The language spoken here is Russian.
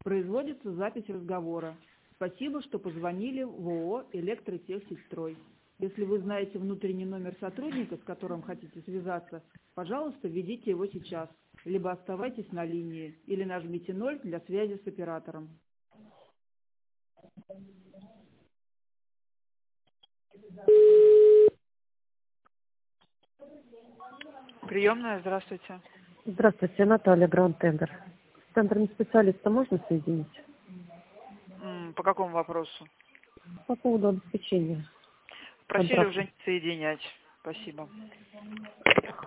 Производится запись разговора. Спасибо, что позвонили в ООО «Электротехсельстрой». Если вы знаете внутренний номер сотрудника, с которым хотите связаться, пожалуйста, введите его сейчас, либо оставайтесь на линии, или нажмите 0 для связи с оператором. Приемная, здравствуйте. Здравствуйте, Наталья, Гранд-Тендер. С тендерным специалистом можно соединить? По какому вопросу? По поводу обеспечения Просили контракта. уже не соединять. Спасибо.